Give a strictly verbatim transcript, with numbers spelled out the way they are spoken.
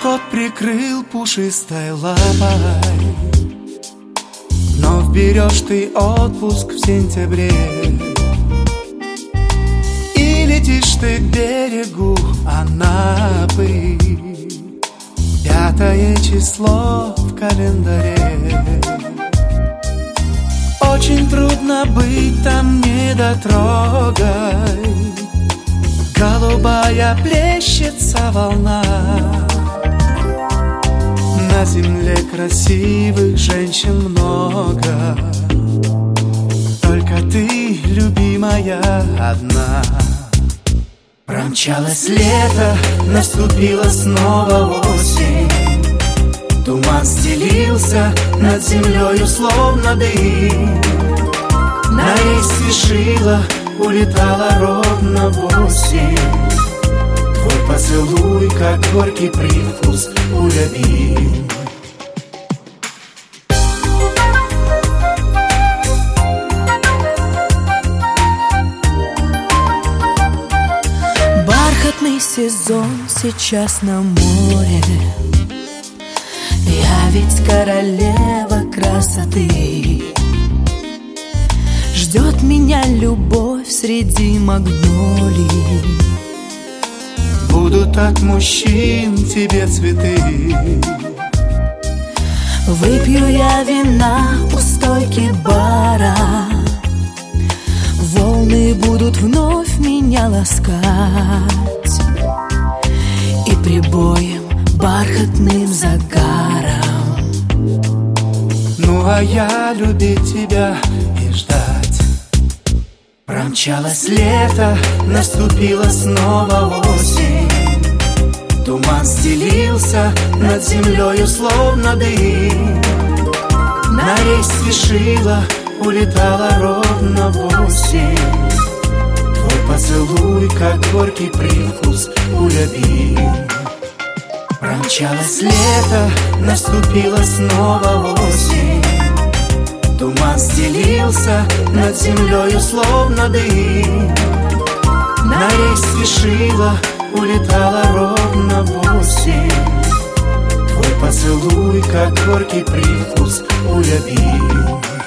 Кот прикрыл пушистой лапой. Вновь берешь ты отпуск в сентябре, и летишь ты к берегу Анапы. Пятое число в календаре. Очень трудно быть там недотрогой. Голубая плещется волна. На земле красивых женщин много, только ты, любимая, одна. Промчалось лето, наступила снова осень. Туман стелился над землею, словно дым. На рейс спешила, улетала ровно восемь. Твой поцелуй, как горький привкус у любим. Бархатный сезон сейчас на море. Я ведь королева красоты. Ждет меня любовь среди магнолий. Будут от мужчин тебе цветы. Выпью я вина у стойки бара. Волны будут вновь меня ласкать. И прибоем бархатным загаром. Ну а я любить тебя и ждать. Промчалось лето, наступила снова осень. Туман стелился над землею, словно дым. На рейс спешила, улетала ровно восемь. Твой поцелуй, как горький привкус у любим. Промчалось лето, наступила снова осень. Туман стелился над землею, словно дым. На рейс спешила, улетала ровно восемь. Твой поцелуй, как горький привкус у любим.